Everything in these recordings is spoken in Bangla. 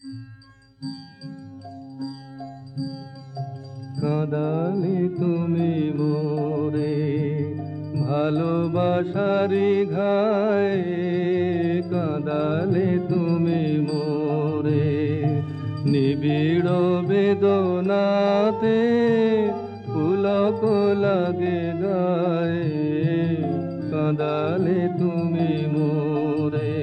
কাঁদালে তুমি মোরে ভালোবাসারি ঘায়ে, কাঁদালে তুমি মোরে নিবিড় বেদনাতে, পুলক লাগে গায়ে, কাঁদালে তুমি মোরে।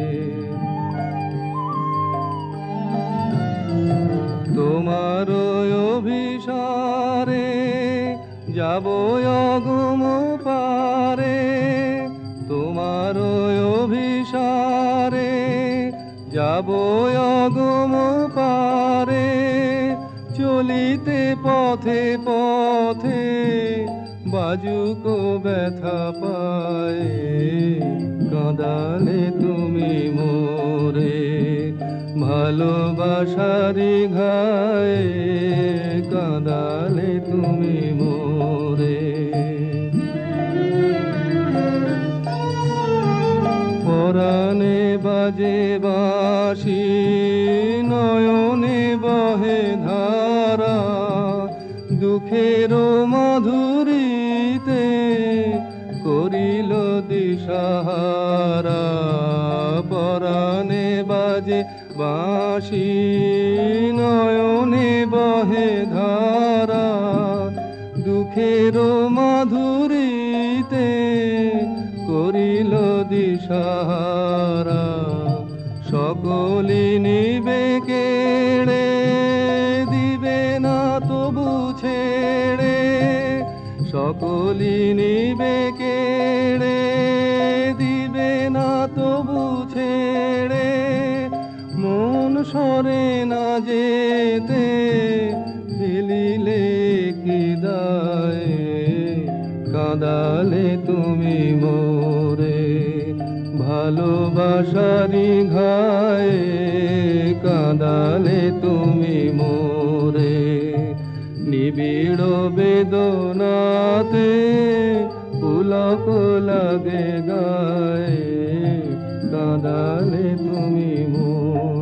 তোমার অভিসারে যাব অগুম পারে, তোমার অভিসারে যাব অগুম পারে, চলিতে পথে পথে বাজুক ব্যথা পায়ে, কাঁদালে তুমি মোরে ভালোবাসারি ঘায়ে, কাঁদালে তুমি মোরে। পরাণে বাজে বাঁশি, নয়নে বহে ধারা, দুঃখের মাধুরীতে করিল দিশাহারা। পরাণে বাজে বাঁশি, নয়নে বহে ধারা, দুঃখের মাধুরীতে করিল দিশাহারা। সকলি নিবে কেড়ে, দিবে না তবু ছেড়ে, সকলি নিবে কেড়ে, দিবে না তবু ছেড়ে, মন সরে না যেতে ফেলিলে কি দায়ে, কাঁদালে তুমি মোরে ভালোবাসারি ঘায়ে, কাঁদালে তুমি মোরে নিবিড় বেদনাতে, পুলক লাগে গায়ে, কাঁদালে তুমি মোরে।